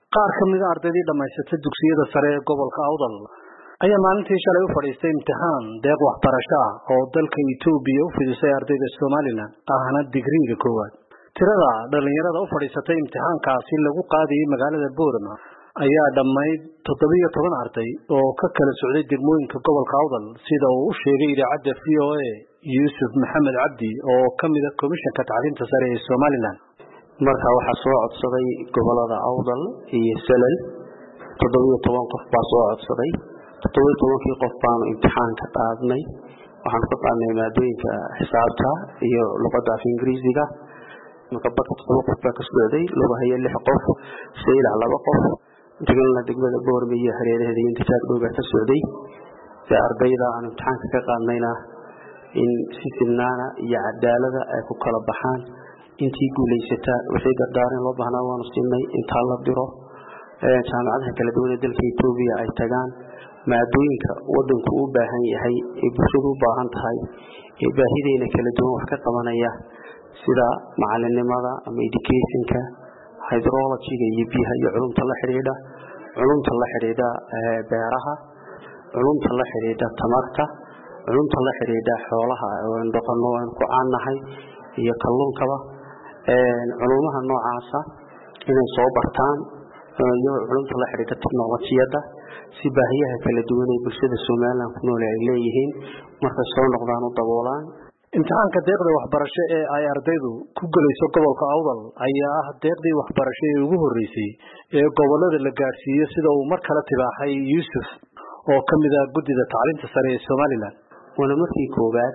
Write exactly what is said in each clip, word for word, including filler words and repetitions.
qaar ka mid ah ardaydii dhamaysatay dugsiyada sare ee gobolka Awdal ayaa maalintii shalay u fadhiistay imtixaan deeq waxbarasho ah oo dalka Itoobiya u fidisay ardayda Soomaaliland ahna digriga koowaad. Tirada dhalinyarada u fadhiisatay imtixaankaasi lagu qaadiyay magaalada Boorama ayaa dhammayd toddoba iyo toban arday oo ka kala socday degmooyinka gobolka Awdal sida uu u sheegay idaacadda V O A Yusuf Maxamed Cabdi oo ka mid ah komishanka tacliinta sare ee Soomaaliland. marka waxa soo codsaday gobolada Awdal iyo Salal toddoba iyo toban qof baa soo codsaday. toddoba iyo toban kii qof baan imtixaanka qaadnay. waxaan ka qaadnay maadooyinka xisaabta iyo luqadda Ingiriisiga. marka badka toddoba qof baa ka socday, laba haye lix qof, sayla laba qof. intagalna degmada Boorama iyo hareeraheeda intisaab dhow baa ka socday. si ardayda aan imtixaanka ka qaadnayna in si sinnaana iyo cadaalada ay ku kala baxaan. intii guuleysata wixii dardaaran loo baahnaa waanu siinay inta la diro ee jaamacadaha kala duwan ee dalka Itoobiya ay tagaan maadooyinka wadanku u baahan yahay ee bulshadu u baahan tahay ee baahideena kala duwan wax ka qabanaya sida macalinimada ama educationka, hydrology-ga iyo biyaha iyo culumta la xiriira culumta la xiriira beeraha, culumta la xiriira tamarta, culumta la xiriira xoolaha oo dhaqano aan ku caanahay iyo kalluunkaba culumaha noocaasa inay soo bartaan iyo culumta la xiriirta teknolojiyada si baahiyaha kala duwan ee bulshada Soomaaliland ku nool ay leeyihiin marka soo noqdaan u daboolaan. imtixaanka deeqda waxbarasho ee ay ardaydu ku galayso gobolka Awdal ayaa ah deeqdii waxbarasho ee ugu horeysay ee gobolada la gaarsiiyo sida uu mar kale tibaaxay Yusuf oo ka mid ah guddida tacliinta sare ee Soomaaliland. wala markii koobaad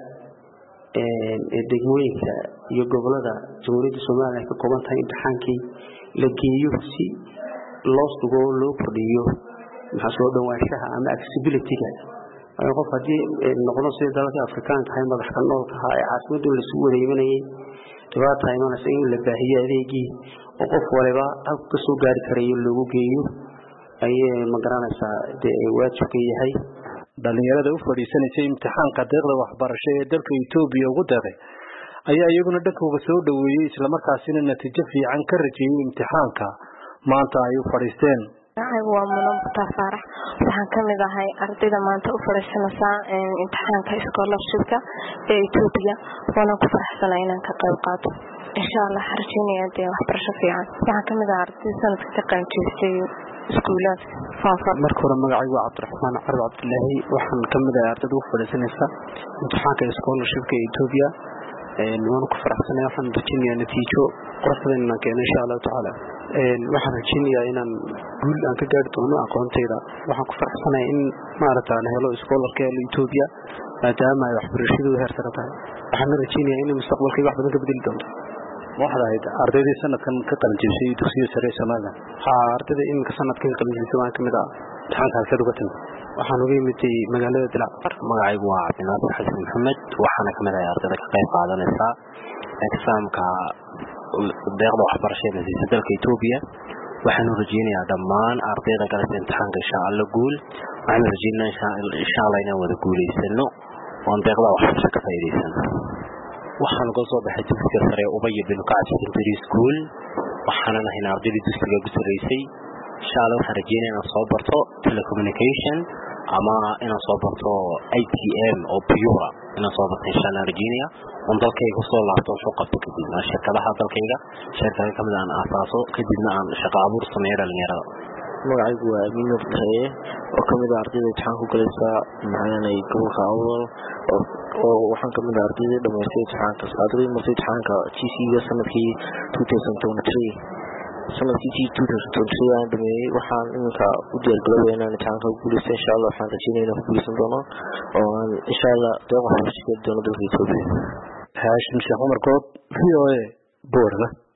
ee degmooyinka iyo gobolada Jamhuuriyadda Soomaaliya ka kooban tahay imtixaankii la geeyo si loo sugo loo kordhiyo maxaa soo dhawaanshaha ama accessibility-ga ay qof hadii noqdo sida dalka Afrikaanka ay madax ka nool ka hay caasimadu la soo wareeganayay dhibaato ay mana in la baahiyo adeegii oo qof waliba hab ka soo gaari karayo lagu geeyo ay ma garanaysaa ee waajibka yahay. dhalinyarada u fadhiisanaysa imtixaanka deeqda waxbarasho ee dalka Itoobiya ugu deeqay ayaa iyaguna dhankooda soo dhaweeyay isla markaasina natiijo fiican ka rajeeyay imtixaanka maanta ay u fadhiisteen. waa mudan tafaarax waxaan ka mid ahay ardayda maanta u fadhiisanaysa imtixaanka scholarship-ka ee Itoobiya waana ku faraxsanahay inaan ka qayb qaato insha Allah harjinaya dee waxbarasho fiican. waxaan ka mid ahay arday sanadka ka qaybqaatay iskuulaad faafar. marka hore magacaygu waa Cabdiraxmaan Carab Cabdullaahi waxaan ka mid ahay ardayda u fadhiisanaysa imtixaanka scholarship-ka ee Itoobiya ee waan ku faraxsanahay waxaan rajaynayaa natiijo qurux badan inaan keeno insha Allah taala. ee waxaan rajaynayaa inaan guul aan ka gaari doono aqoontayda. waxaan ku faraxsanahay in maaragtaan helo scholarka ee Itoobiya maadaama ay waxbarashadu heer sare tahay. waxaan rajaynayaa in mustaqbalkayga wax badan ka bedeli doonto. waxaad ahayd ardaydii sanadkan ka qalin jebisay dugsiga sare ee Soomaaliland. haa ardayda in ka sanadkan ka qalin jebisay waan ka mid ah. imtixaankaas aad uga timid waxaan uga yimid magaalada Dilaac. magacaygu waa Cabdinaasir Xasan Maxamed waxaana ka mid ah ardayda ka qayb qaadanaysa exaamka deeqda waxbarashada ee dalka Itoobiya. waxaan rajaynayaa dhammaan ardayda galay imtixaanka insha Allah guul. waxaan rajaynayaa insha Allah inaan wada guuleysano oo deeqda waxbarasho ka faa'iideysano. waxaan uga soo baxay dugsiga sare Ubay bin Kacab Secondary School waxaana nahay ardayda dugsiga ugu sareysay. insha Allah waxaan rajaynayaa inaan soo barto telecommunication ama inaan soo barto I T M oo pure inaan soo barto insha Allah rajaynayaa on dalkayga soo laabto soo qabto kadib shirkadaha dalkayga shirkadaha kamid aan aasaaso kadibna aan shaqo abuur sameeyo dhalinyarada. magacaygu waa Amin Nurtaye oo ka mid ah ardayda imtixaanka ku galaysa maxaanay gobolka Awdal oo waxaan ka mid ah ardayda dhamaystay imtixaanka ardayda martay imtixaanka G C E sanadkii two thousand twenty-three sanadkii two thousand twenty-three aan dhameeyay. waxaan iminka u diyaargaroobayaa inaan imtixaanka ku guuleysto insha Allah. waxaan rajaynayaa inaan ku guuleysan doono oo aan insha Allah deeq waxbarasho ka doono dalka Itoobiya. Haashim Sheekh Umar Good V O A Boorama.